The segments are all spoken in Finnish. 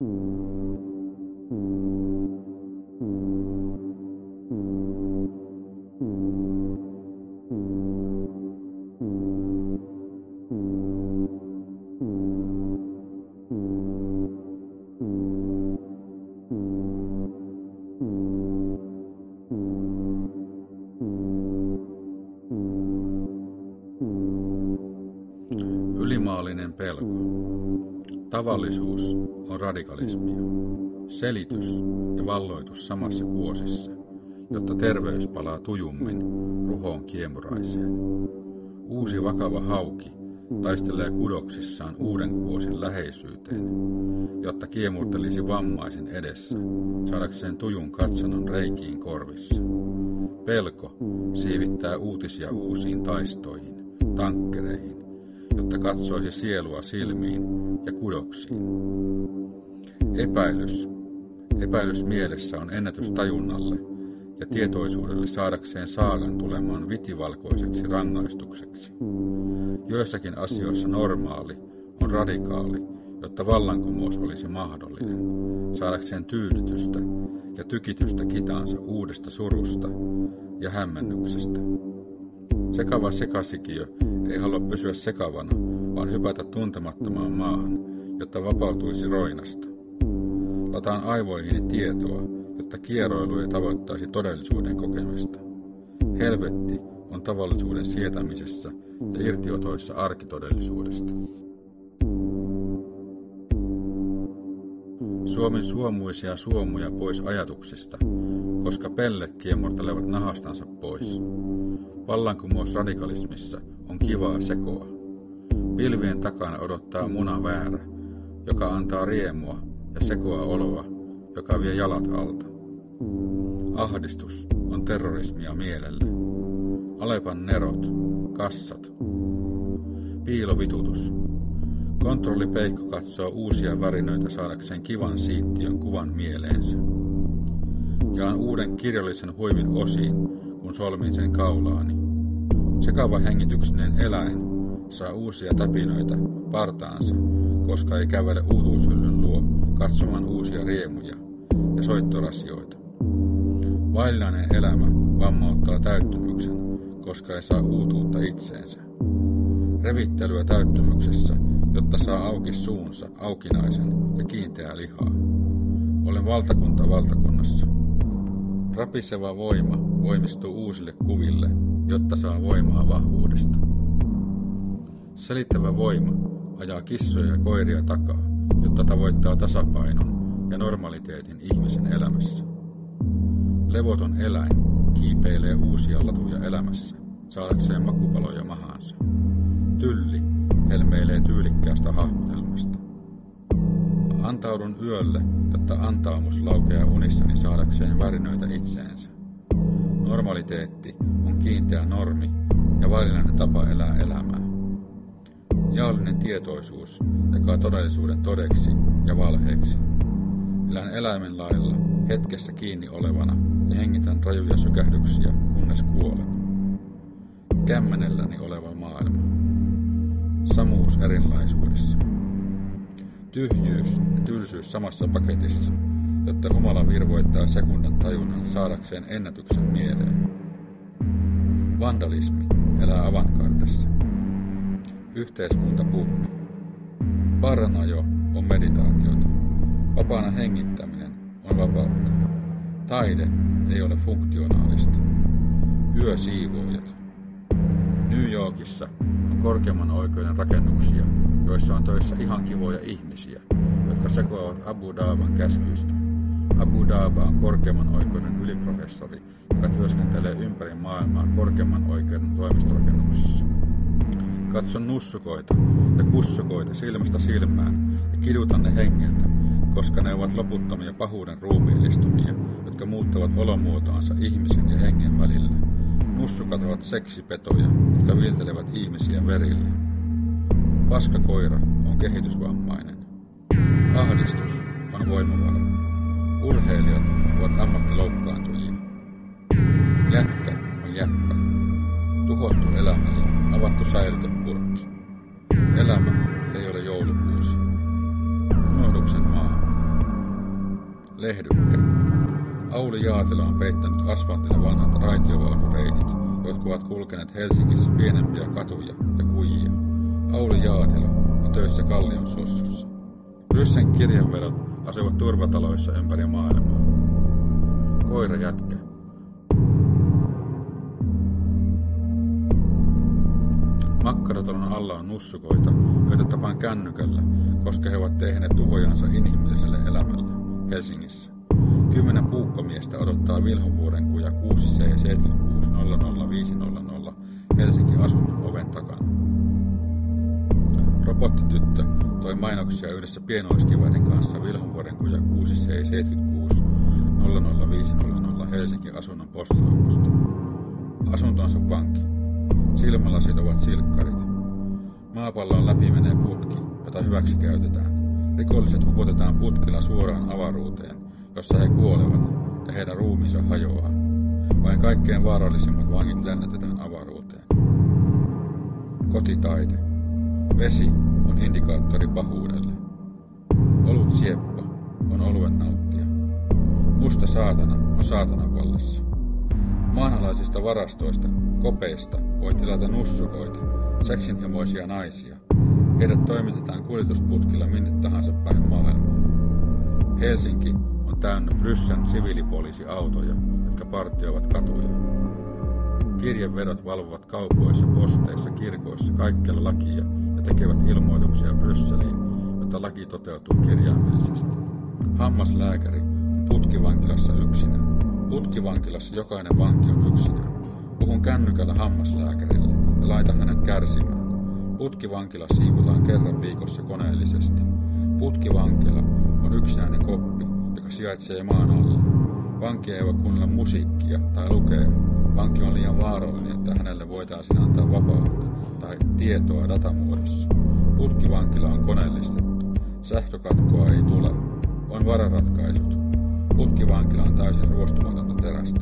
Ylimaallinen pelko. Tavallisuus on radikalismia. Selitys ja valloitus samassa kuosissa, jotta terveys palaa tujummin ruhoon kiemuraiseen. Uusi vakava hauki taistelee kudoksissaan uuden kuosin läheisyyteen, jotta kiemurtelisi vammaisen edessä, saadakseen tujun katsannon reikiin korvissa. Pelko siivittää uutisia uusiin taistoihin, tankkereihin, jotta katsoisi sielua silmiin ja kudoksiin. Epäilys mielessä on ennätys tajunnalle ja tietoisuudelle saadakseen saagan tulemaan vitivalkoiseksi rangaistukseksi. Joissakin asioissa normaali on radikaali, jotta vallankumous olisi mahdollinen, saadakseen tyydytystä ja tykitystä kitaansa uudesta surusta ja hämmennyksestä. Sekava sekasikiö ei halua pysyä sekavana, vaan hypätä tuntemattomaan maahan, jotta vapautuisi roinasta. Lataan aivoihini tietoa, jotta kieroilu ei tavoittaisi todellisuuden kokemista. Helvetti on tavallisuuden sietämisessä ja irtiotoissa arkitodellisuudesta. Suomin suomuisia suomuja pois ajatuksista, koska pellet kiemurtelevat nahastansa pois. Vallankumous radikalismissa on kivaa sekoa. Pilvien takana odottaa muna väärä, joka antaa riemua ja sekoa oloa, joka vie jalat alta. Ahdistus on terrorismia mielelle. Alepan nerot, kassat. Piilovitutus. Kontrollipeikko katsoo uusia värinöitä saadakseen kivan siittiön kuvan mieleensä. Jaan uuden kirjallisen huivin osiin, kun solmin sen kaulaani. Sekava hengityksinen eläin saa uusia täpinöitä partaansa, koska ei kävele uutuushyllyn luo katsomaan uusia riemuja ja soittorasioita. Vaillinainen elämä vammauttaa täyttymyksen, koska ei saa uutuutta itseensä. Revittelyä täyttymyksessä, jotta saa auki suunsa aukinaisen ja kiinteää lihaa. Olen valtakunta valtakunnassa. Rapiseva voima voimistuu uusille kuville, jotta saa voimaa vahvuudesta. Selittävä voima ajaa kissoja ja koiria takaa, jotta tavoittaa tasapainon ja normaliteetin ihmisen elämässä. Levoton eläin kiipeilee uusia latuja elämässä, saadakseen makupaloja mahaansa. Tylli helmeilee tyylikkäästä hahmotelmasta. Antaudun yölle, jotta antaumus laukeaa unissani saadakseen värinöitä itseensä. Normaliteetti on kiinteä normi ja vaillinainen tapa elää elämää. Jaallinen tietoisuus jakaa todellisuuden todeksi ja valheeksi. Elän eläimen lailla hetkessä kiinni olevana ja hengitän rajuja sykähdyksiä, kunnes kuolen. Kämmenelläni oleva maailma. Samuus erilaisuudessa. Tyhjyys ja tylsyys samassa paketissa, jotta humala virvoittaa sekunnan tajunnan saadakseen ennätyksen mieleen. Vandalismi elää avantgardessa. Yhteiskuntapuhmi. Paranajo on meditaatiota. Vapaana hengittäminen on vapautta. Taide ei ole funktionaalista. Yösiivoojat. New Yorkissa on korkeimman oikeuden rakennuksia, joissa on töissä ihan kivoja ihmisiä, jotka sekoavat Abu Dhaban käskyistä. Abu Dhaba on korkeimman oikeuden yliprofessori, joka työskentelee ympäri maailmaa korkeimman oikeuden toimistorakennuksissa. Katson nussukoita ja kussukoita silmästä silmään ja kidutan ne hengiltä, koska ne ovat loputtomia pahuuden ruumiillistumia, jotka muuttavat olomuotoansa ihmisen ja hengen välillä. Nussukat ovat seksipetoja, jotka viiltelevät ihmisiä verille. Paskakoira on kehitysvammainen. Ahdistus on voimavara. Urheilijat ovat ammattiloukkaantujia. Jätkä on jäppä. Tuhottu elämällä avattu säilytepurkki. Elämä ei ole joulukuusi. Unohduksen maa Lehdykkä. Auli Jaatila on peittänyt asfaltille vanhat raitiovaunureitit, jotka ovat kulkeneet Helsingissä pienempiä katuja ja kujia. Auli Jaatila on töissä Kallion Sossussa. Bryssen kirjanvedot asuvat turvataloissa ympäri maailmaa. Koira jätkä. Makkaratalon alla on nussukoita, joita tapaan kännykällä, koska he ovat tehneet tuhojansa inhimilliselle elämälle Helsingissä. 10 puukkomiestä odottaa Vilhonvuoren kuja 6C7600500 Helsinki asunnon oven takana. Robottityttö toi mainoksia yhdessä pienoiskiväärin kanssa Vilhonvuoren kuja 6C7600500 Helsinki asunnon postiluukusta. Asuntonsa pankki. Silmälasit ovat silkkarit. Maapallon läpi menee putki, jota hyväksi käytetään. Rikolliset upotetaan putkilla suoraan avaruuteen, jossa he kuolevat ja heidän ruumiinsa hajoaa. Vain kaikkein vaarallisimmat vangit lennätetään avaruuteen. Kotitaide. Vesi on indikaattori pahuudelle. Olut sieppa on oluen nauttija. Musta saatana on saatanan vallassa. Maanalaisista varastoista, kopeista, voi tilata nussukoita, seksinhimoisia naisia. Heidät toimitetaan kuljetusputkilla minne tahansa päin maailmaa. Helsinki on täynnä Bryssän siviilipoliisiautoja, jotka partioivat katuja. Kirjevedot valvovat kaupoissa, posteissa, kirkoissa kaikkialla lakia ja tekevät ilmoituksia Brysseliin, jotta laki toteutuu kirjaimellisesti. Hammaslääkäri on putkivankilassa yksinään. Putkivankilassa jokainen vanki on yksinään. Puhun kännykällä hammaslääkärille ja laitan hänet kärsimään. Putkivankila siivotaan kerran viikossa koneellisesti. Putkivankila on yksinäinen koppi, joka sijaitsee maan alla. Vanki ei voi kuunnella musiikkia tai lukea. Vanki on liian vaarallinen, että hänelle voitaisiin antaa vapautta tai tietoa datamuodossa. Putkivankila on koneellistettu. Sähkökatkoa ei tule. On vararatkaisut. Putkivankila on täysin ruostumatonta terästä.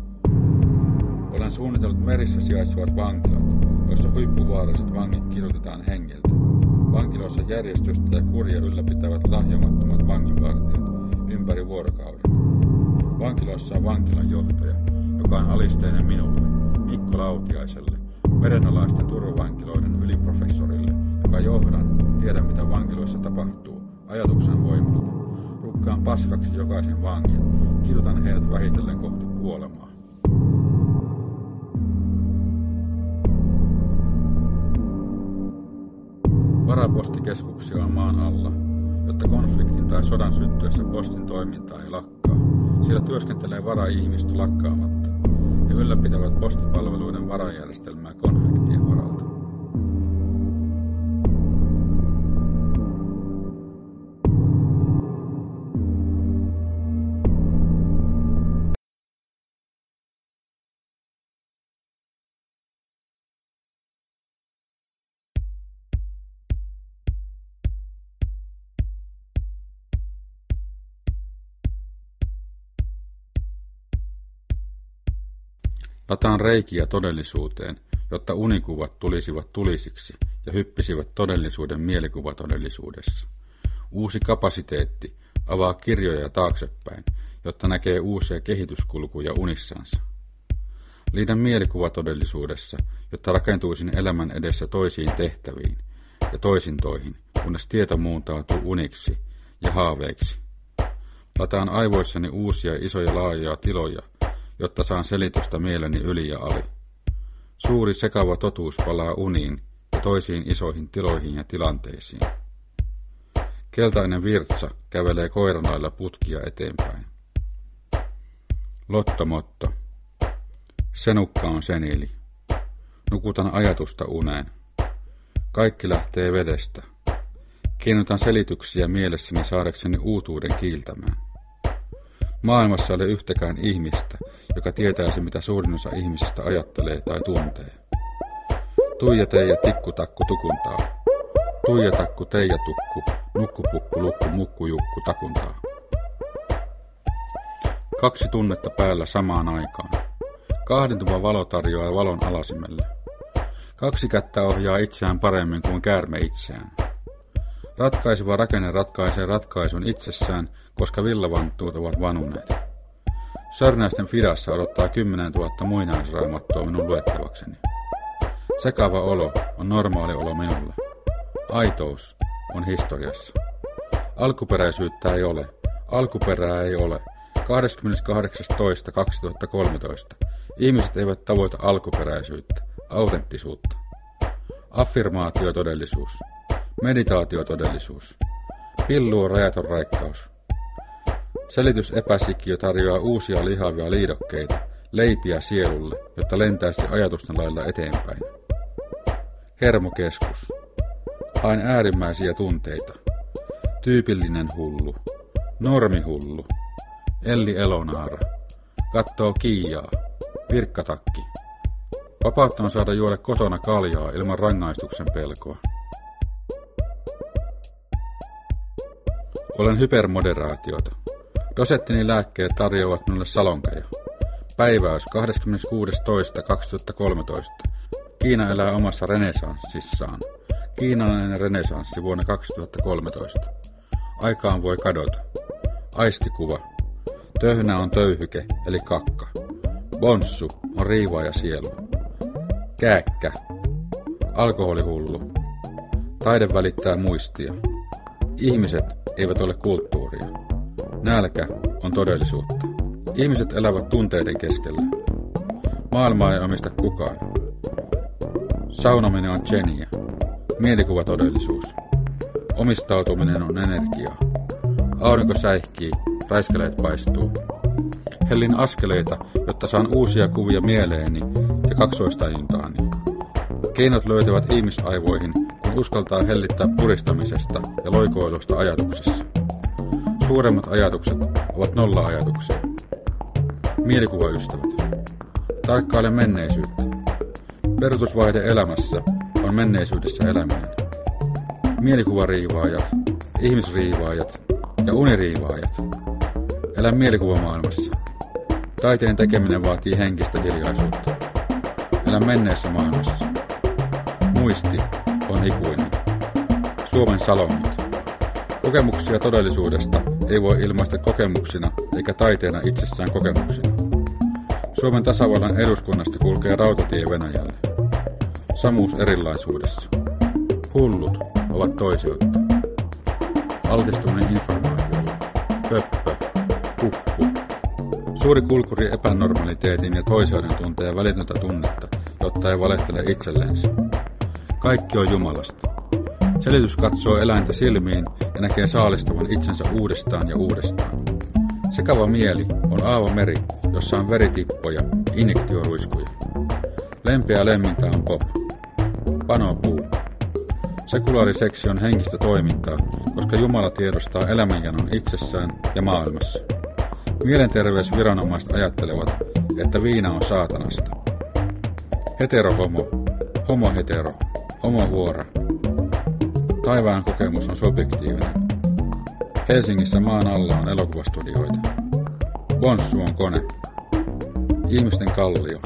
Olen suunnitellut merissä sijaitsevat vankilat, joissa huippuvaaralliset vangit kidutetaan hengiltä. Vankiloissa järjestystä ja kuria ylläpitävät lahjomattomat vanginvartijat ympäri vuorokauden. Vankiloissa on vankilan johtaja, joka on alisteinen minulle, Mikko Lautiaiselle, merenalaisten turvavankiloiden yliprofessorille, joka johdan, tiedän mitä vankiloissa tapahtuu, ajatuksen voimalla. Rukkaan paskaksi jokaisen vangin, kidutan heidät vähitellen kohti kuolemaa. Varapostikeskuksia on maan alla, jotta konfliktin tai sodan syttyessä postin toiminta ei lakkaa. Siellä työskentelee varaihmistö lakkaamatta ja ylläpitävät postipalveluiden varajärjestelmää konfliktien varalta. Lataan reikiä todellisuuteen, jotta unikuvat tulisivat tulisiksi ja hyppisivät todellisuuden mielikuvatodellisuudessa. Uusi kapasiteetti avaa kirjoja taaksepäin, jotta näkee uusia kehityskulkuja unissansa. Liitän mielikuvatodellisuudessa, jotta rakentuisin elämän edessä toisiin tehtäviin ja toisintoihin, kunnes tieto muuntautuu uniksi ja haaveiksi. Lataan aivoissani uusia isoja laajoja tiloja, jotta saan selitystä mieleni yli ja ali. Suuri sekava totuus palaa uniin ja toisiin isoihin tiloihin ja tilanteisiin. Keltainen virtsa kävelee koiranlailla putkia eteenpäin. Lottomotto. Senukka on senili. Nukutan ajatusta uneen. Kaikki lähtee vedestä. Kiinnutan selityksiä mielessäni saadakseni uutuuden kiiltämään. Maailmassa ei ole yhtäkään ihmistä, joka tietäisi, mitä suurin osa ihmisistä ajattelee tai tuntee. Tuija Teija tikkutakku tukuntaa. Tuija takku Teija tukku, nukkupukku lukku mukkujukku takuntaa. 2 tunnetta päällä samaan aikaan. Kahdentuva valo tarjoaa valon alasimelle. 2 kättä ohjaa itseään paremmin kuin käärme itseään. Ratkaiseva rakenne ratkaisee ratkaisun itsessään, koska villavanttuut ovat vanuneet. Sörnäisten Fidassa odottaa 10 000 muinaisraamattua minun luettavakseni. Sekava olo on normaali olo minulle. Aitous on historiassa. Alkuperäisyyttä ei ole. Alkuperää ei ole. 28.2.2013. Ihmiset eivät tavoita alkuperäisyyttä, autenttisuutta. Affirmaatiotodellisuus. Meditaatiotodellisuus. Pilluun rajaton raikkaus. Selitysepäsikiö tarjoaa uusia lihavia liidokkeita, leipiä sielulle, jotta lentäisi ajatusten lailla eteenpäin. Hermokeskus. Hain äärimmäisiä tunteita. Tyypillinen hullu. Normihullu. Elli Elonaara. Kattoo Kiiaa. Virkkatakki. Vapautta on saada juoda kotona kaljaa ilman rangaistuksen pelkoa. Olen hypermoderaatiota. Dosettini lääkkeet tarjoavat minulle salonkeja. Päiväys 26.2.2013. Kiina elää omassa renesanssissaan. Kiinalainen renesanssi vuonna 2013. Aikaan voi kadota. Aistikuva. Töhnä on töyhyke, eli kakka. Bonssu on riivaaja sielu. Kääkkä. Alkoholihullu. Taide välittää muistia. Ihmiset eivät ole kulttuuria. Nälkä on todellisuutta. Ihmiset elävät tunteiden keskellä. Maailmaa ei omista kukaan. Saunominen on geniä. Mielikuvatodellisuus. Omistautuminen on energiaa. Aurinko säihkii, raiskeleet paistuu. Hellin askeleita, jotta saan uusia kuvia mieleeni ja kaksoistajuntaani. Keinot löytävät ihmisaivoihin, kun uskaltaa hellittää puristamisesta ja loikoilusta ajatuksessa. Suuremmat ajatukset ovat nolla-ajatuksia. Mielikuvaystävät. Tarkkaile menneisyyttä. Peruutusvaihde elämässä on menneisyydessä eläminen. Mielikuvariivaajat, ihmisriivaajat ja uniriivaajat. Elä mielikuvamaailmassa. Taiteen tekeminen vaatii henkistä hiljaisuutta. Elä menneessä maailmassa. Muisti on ikuinen. Suomen salongit. Kokemuksia todellisuudesta ei voi ilmaista kokemuksina eikä taiteena itsessään kokemuksina. Suomen tasavallan eduskunnasta kulkee rautatie Venäjälle. Samuus erilaisuudessa. Hullut ovat toiseutta. Altistuminen informaatiolle. Pöppö. Kukku. Suuri kulkuri epänormaliteetin ja toiseuden tunteen välitöntä tunnetta, jotta ei valehtele itsellensä. Kaikki on Jumalasta. Selitys katsoo eläintä silmiin ja näkee saalistavan itsensä uudestaan ja uudestaan. Sekava mieli on aavomeri, jossa on veritippoja, injektioruiskuja. Lempeä lemmintä on pop. Panopuu. Sekulaariseksi on henkistä toimintaa, koska Jumala tiedostaa elämänjanon itsessään ja maailmassa. Mielenterveysviranomaiset ajattelevat, että viina on saatanasta. Heterohomo, homohetero, homovuora. Taivaan kokemus on subjektiivinen. Helsingissä maan alla on elokuvastudioita. Bonssu on kone. Ihmisten kallio.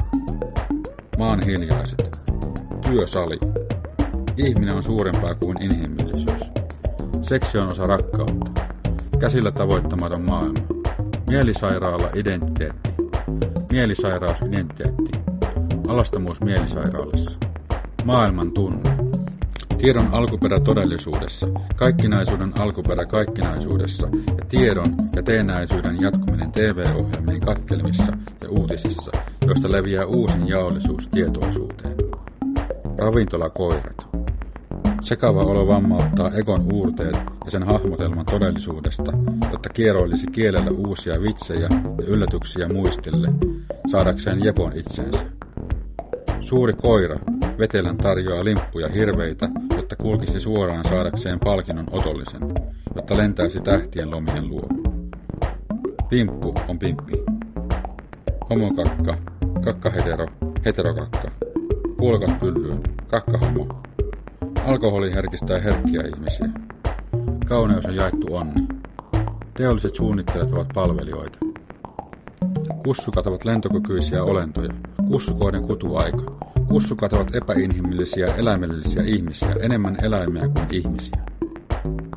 Maan hiljaiset. Työsali. Ihminen on suurempaa kuin inhimillisyys. Seksi on osa rakkautta. Käsillä tavoittamaton maailma. Mielisairaala identiteetti. Mielisairaus identiteetti. Alastomuus mielisairaalassa. Maailman tunne. Tiedon alkuperä todellisuudessa, kaikkinaisuuden alkuperä kaikkinaisuudessa ja tiedon ja teennäisyyden jatkuminen TV-ohjelmien katkelmissa ja uutisissa, joista leviää uusin jaollisuus tietoisuuteen. Ravintolakoirat. Sekava olo vammauttaa egon uurteet ja sen hahmotelman todellisuudesta, jotta kieroilisi kielellä uusia vitsejä ja yllätyksiä muistille, saadakseen jepon itsensä. Suuri koira, vetelän tarjoaa limppuja hirveitä, jotta kulkisi suoraan saadakseen palkinnon otollisen, jotta lentäisi tähtien lomien luo. Pimppu on pimppi. Homokakka, kakkahetero, heterokakka. Puolikas pyllyyn, kakkahomo. Alkoholi herkistää herkkiä ihmisiä. Kauneus on jaettu onni. Teolliset suunnittelijat ovat palvelijoita. Kussukat ovat lentokykyisiä olentoja. Kussukoiden kutuaika. Kussukat ovat epäinhimillisiä eläimellisiä ihmisiä, enemmän eläimiä kuin ihmisiä.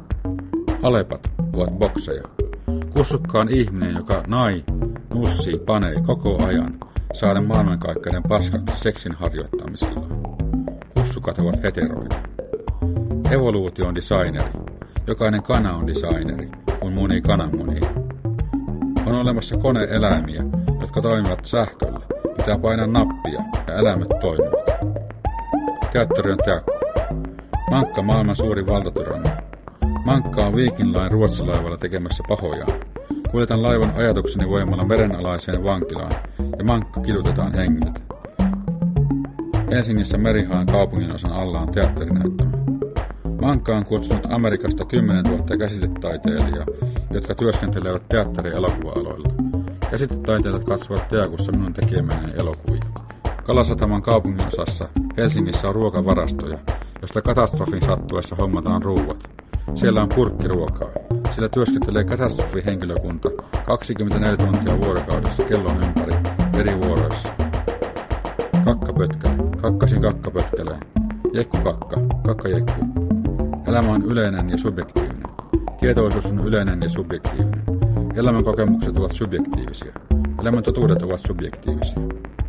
Alepat ovat bokseja. Kussukka on ihminen, joka nussii, panee koko ajan saaden maailmankaikkeuden paskaksi seksin harjoittamisillaan. Kussukat ovat heteroita. Evoluutio on designeri. Jokainen kana on designeri, kun muni kananmunia. On olemassa koneeläimiä, jotka toimivat sähköllä. Pitää painaa nappia ja eläimet toimivat. Teatteri on teakku. Mankka maailman suurin valtatyranni. Mankka on Viking Line ruotsilaivalla tekemässä pahojaan. Kuljetan laivan ajatukseni voimalla merenalaiseen vankilaan ja mankka kidutetaan hengiltä. Helsingissä Merihaan kaupunginosan alla on teatterinäyttämä. Mankka on kutsunut Amerikasta 10 000 käsitetaiteilijaa, jotka työskentelevät teatteri- ja elokuva-aloilla. Käsitetaiteilijat katsovat teakussa minun tekemäni elokuvia. Kalasataman kaupunginosassa Helsingissä on ruokavarastoja, josta katastrofin sattuessa hommataan ruuat. Siellä on purkkiruokaa. Sillä työskentelee katastrofihenkilökunta 24 tuntia vuorokaudessa kellon ympäri eri vuoroissa. Kakkapötkäle, kakkasin kakkapötkäleen. Jekkukakka, kakkajekku. Elämä on yleinen ja subjektiivinen. Tietoisuus on yleinen ja subjektiivinen. Elämän kokemukset ovat subjektiivisia. Elämän totuudet ovat subjektiivisia.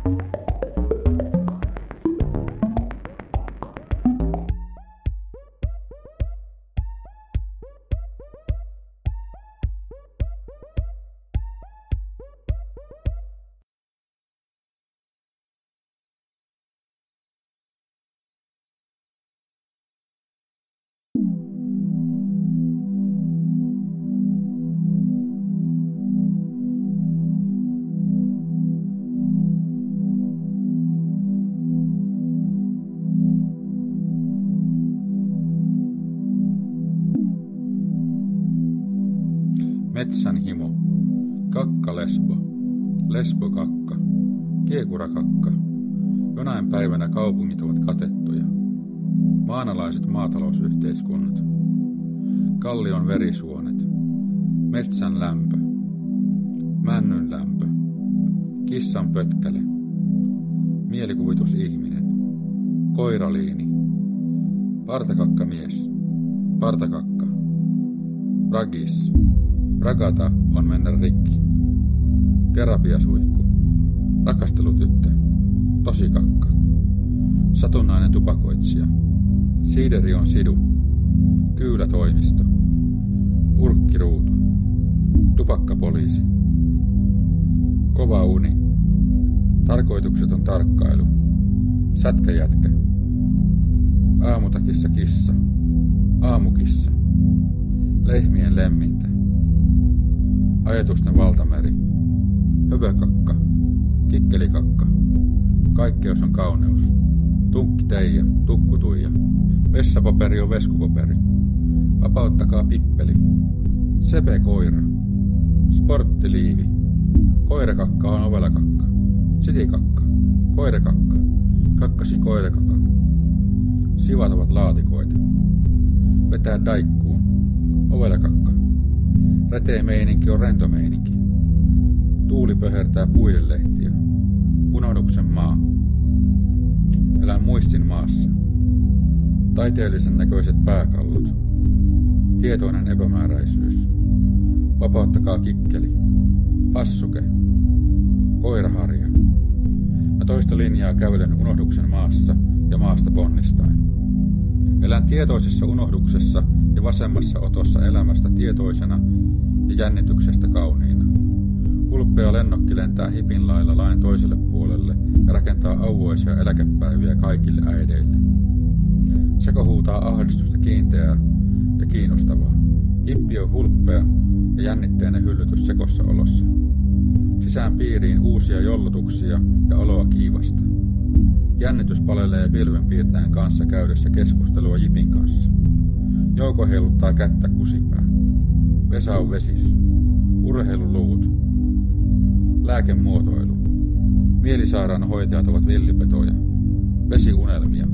Metsän himo. Kakka lesbo. Lesbokakka. Kiekurakakka. Jonain päivänä kaupungit ovat katettuja. Maanalaiset maatalousyhteiskunnat. Kallion verisuonet. Metsän lämpö. Männyn lämpö. Kissan pötkäle. Mielikuvitusihminen. Koiraliini. Partakakkamies. Partakakka. Ragis. Ragata on mennä rikki. Terapiasuihku. Rakastelutyttö. Tosikakka. Satunnainen tupakoitsija. Siideri on sidu. Kyylätoimisto. Urkkiruutu. Tupakkapoliisi. Kova uni. Tarkoitukseton tarkkailu. Sätkäjätkä. Aamutakissa kissa. Aamukissa. Lehmien lemmintä. Ajatusten valtameri. Höpökakka. Kikkelikakka. Kaikkeus on kauneus. Tunkki Teija, tukku Tuija. Vessapaperi on veskupaperi. Vapauttakaa pippeli. Sepe koira. Sporttiliivi. Koirakakka on ovelakakka. Sitikakka. Koirakakka. Kakkasin koirakakan. Sivat ovat laatikoita. Vetää daikkuun. Ovelakakka. Retee meininki on rentomeininki. Tuuli pöhertää puiden lehtiä. Unohduksen maa. Elän muistin maassa. Taiteellisen näköiset pääkallot. Tietoinen epämääräisyys. Vapauttakaa kikkeli. Hassuke. Koiraharja. Mä toista linjaa kävelen unohduksen maassa ja maasta ponnistaen. Elän tietoisessa unohduksessa ja vasemmassa otossa elämästä tietoisena ja jännityksestä kauniina. Hulppea lennokki lentää hipin lailla lain toiselle puolelle ja rakentaa auvoisia eläkepäiviä kaikille äideille. Seko huutaa ahdistusta kiinteää ja kiinnostavaa. Hippi on hulppea ja jännitteinen hyllytys sekossa olossa. Sisään piiriin uusia jollotuksia ja oloa kiivasta. Jännitys palelee pilvenpiirtäjän kanssa käydessä keskustelua Jipin kanssa. Jouko heiluttaa kättä kusipää. Vesa on vesis. Urheiluluvut. Lääkemuotoilu. Mielisairaanhoitajat ovat villipetoja. Vesiunelmia.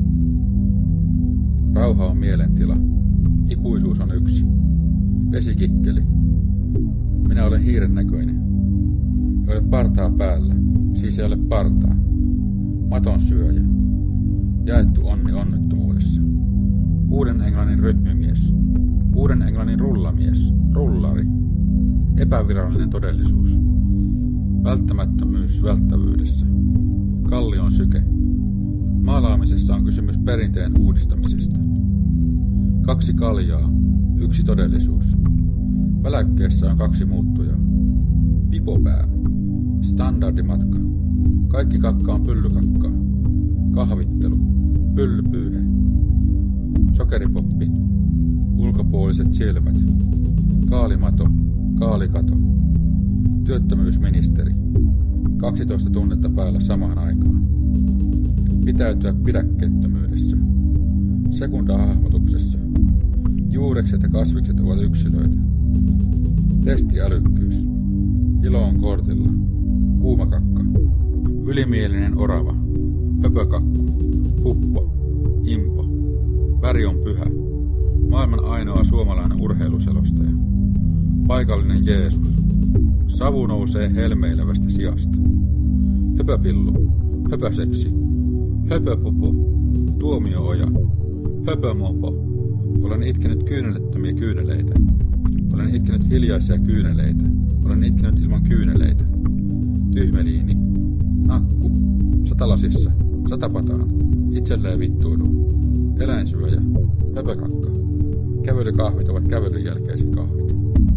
Rauha on mielentila. Ikuisuus on yksi. Vesikikkeli. Minä olen hiiren näköinen. Ei ole partaa päällä, siis ei ole partaa. Maton syöjä. Jaettu onni onnettomuudessa. Uuden Englannin rytmimies. Uuden Englannin rullamies, rullari, epävirallinen todellisuus. Välttämättömyys välttävyydessä. Kallion syke. Maalaamisessa on kysymys perinteen uudistamisesta. 2 kaljaa, 1 todellisuus. Väläkkeessä on 2 muuttujaa. Pipopää. Standardimatka. Kaikki kakka on pyllykakkaa. Kahvittelu. Pyllypyyhe. Sokeripoppi. Ulkopuoliset silmät. Kaalimato. Kaalikato. Työttömyysministeri. 12 tunnetta päällä samaan aikaan. Pitäytyä pidäkkeettömyydessä. Sekundahahmotuksessa. Juurekset ja kasvikset ovat yksilöitä. Testiälykkyys. Ilo on kortilla. Kuumakakka. Ylimielinen orava. Höpökakku. Puppo. Impo. Väri on pyhä. Maailman ainoa suomalainen urheiluselostaja. Paikallinen Jeesus. Savu nousee helmeilevästä sijasta. Höpöpillu. Höpöseksi. Höpöpupu. Tuomio-oja. Höpömopo. Olen itkenyt kyynelettömiä kyyneleitä. Olen itkenyt hiljaisia kyyneleitä. Olen itkenyt ilman kyyneleitä. Tyhmeliini. Nakku. Satalasissa. Satapataan. Itselleen vittuilu. Eläinsyöjä. Höpökakka. Kävelykahvit ovat kävelyn jälkeiset kahvit.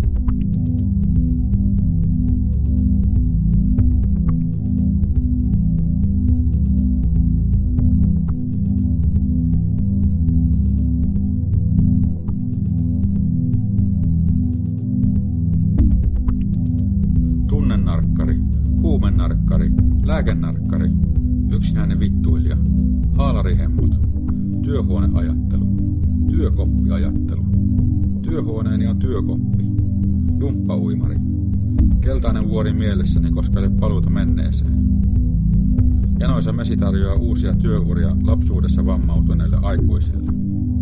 Tunnenarkkari, huumennarkkari, lääkenarkkari, yksinäinen vittuilija, haalarihemmot, työhuoneajattelu, työkoppiajattelu, työhuoneeni on työkoppi, jumppauimari, keltainen vuori mielessäni, koska ei ole paluuta menneeseen. Janoisa Mesi tarjoaa uusia työuria lapsuudessa vammautuneille aikuisille.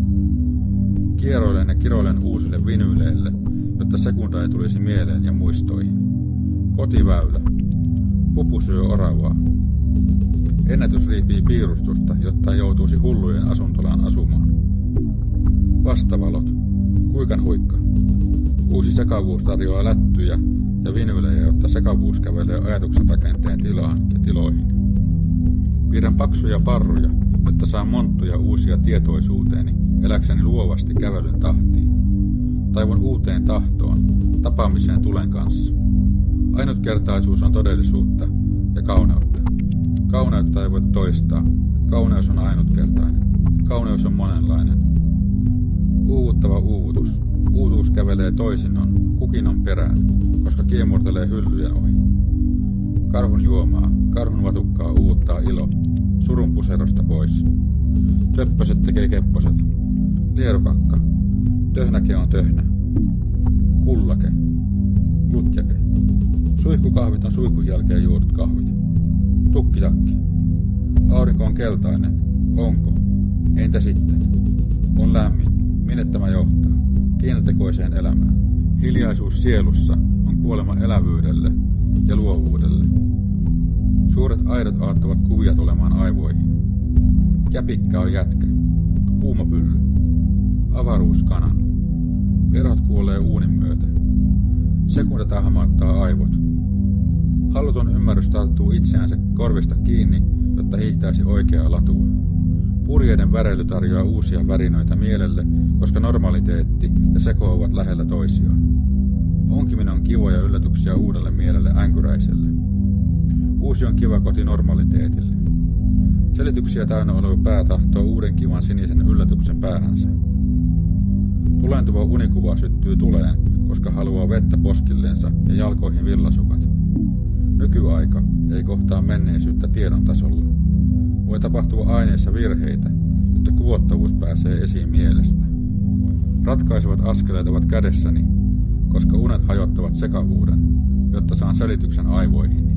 Kieroilen ja kiroilen uusille vinyyleille, jotta sekunda ei tulisi mieleen ja muistoihin. Kotiväylä. Pupu syö oravaa. Ennätys riipii piirustusta, jotta ei joutuisi hullujen asuntolaan asumaan. Vastavalot. Kuikan huikka. Uusi sekavuus tarjoaa lättyjä ja vinyylejä, jotta sekavuus kävelee ajatuksen rakenteen tilaan ja tiloihin. Piirrän paksuja parruja, jotta saan monttuja uusia tietoisuuteeni eläkseni luovasti kävelyn tahtiin. Taivun uuteen tahtoon, tapaamiseen tulen kanssa. Ainutkertaisuus on todellisuutta ja kauneutta. Kauneutta ei voi toistaa. Kauneus on ainutkertainen. Kauneus on monenlainen. Uuvuttava uuvutus. Uutuus kävelee toisinnon, kukinon perään, koska kiemurtelee hyllyjen ohi. Karhun juomaa, karhun vatukkaa uuvuttaa ilo, surun puserosta pois. Töppöset tekee kepposet. Lierukakka. Töhnäke on töhnä. Kullake. Lutjake. Suihkukahvit on suihkun jälkeen juodut kahvit. Tukkitakki. Aurinko on keltainen. Onko? Entä sitten? On lämmin. Minne tämä johtaa? Keinotekoiseen elämään. Hiljaisuus sielussa on kuolema elävyydelle ja luovuudelle. Suuret aidot aattavat kuvia tulemaan aivoihin. Käpikkä on jätkä. Kuumapylly. Avaruuskana. Verhot kuolee uunin myötä. Sekunda tahmauttaa aivot. Haluton ymmärrys tarttuu itseänsä korvista kiinni, jotta hiihtäisi oikeaa latua. Purjeiden väreily tarjoaa uusia värinöitä mielelle, koska normaliteetti ja seko ovat lähellä toisiaan. Onkiminen on kivoja yllätyksiä uudelle mielelle änkyräiselle. Uusi on kiva koti normaliteetille. Selityksiä täynnä oleva pää tahtoo uuden kivan sinisen yllätyksen päähänsä. Tulentuva unikuva syttyy tuleen, koska haluaa vettä poskilleensa ja jalkoihin villasukat. Nykyaika ei kohtaa menneisyyttä tiedon tasolla. Voi tapahtua aineessa virheitä, jotta kuvottavuus pääsee esiin mielestä. Ratkaisevat askeleet ovat kädessäni, koska unet hajottavat sekavuuden, jotta saan selityksen aivoihini.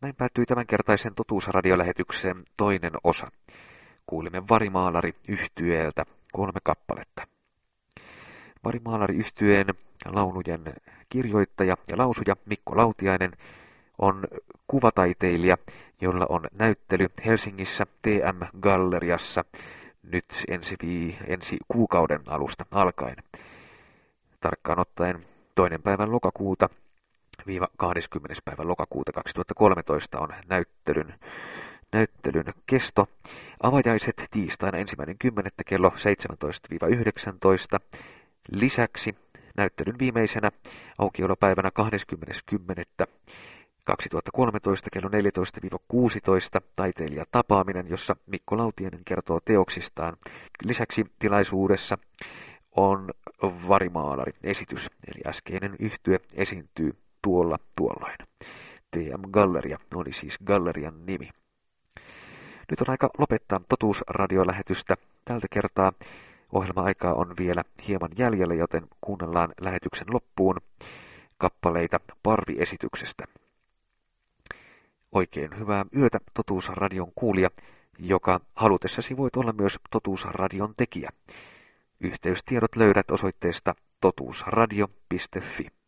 Näin päättyi tämänkertaisen totuusradiolähetyksen toinen osa. Kuulimme Varimaalari-yhtyeeltä 3 kappaletta. Varimaalari-yhtyeen laulujen kirjoittaja ja lausuja Mikko Lautiainen on kuvataiteilija, jolla on näyttely Helsingissä TM-galleriassa nyt ensi kuukauden alusta alkaen. Tarkkaan ottaen 2. päivän lokakuuta 20. päivän lokakuuta 2013 on näyttelyn kesto. Avajaiset tiistaina 1.10. kello 17-19. Lisäksi näyttelyn viimeisenä aukiolopäivänä 20.10.2013 kello 14-16 taiteilijatapaaminen, jossa Mikko Lautiainen kertoo teoksistaan. Lisäksi tilaisuudessa on Varimaalari-esitys, eli äskeinen yhtye esiintyy tuolloin. TM-galleria oli siis gallerian nimi. Nyt on aika lopettaa totuusradiolähetystä. Tältä kertaa ohjelma-aikaa on vielä hieman jäljellä, joten kuunnellaan lähetyksen loppuun kappaleita Parvi-esityksestä. Oikein hyvää yötä Totuusradion kuulija, joka halutessasi voit olla myös Totuusradion tekijä. Yhteystiedot löydät osoitteesta totuusradio.fi.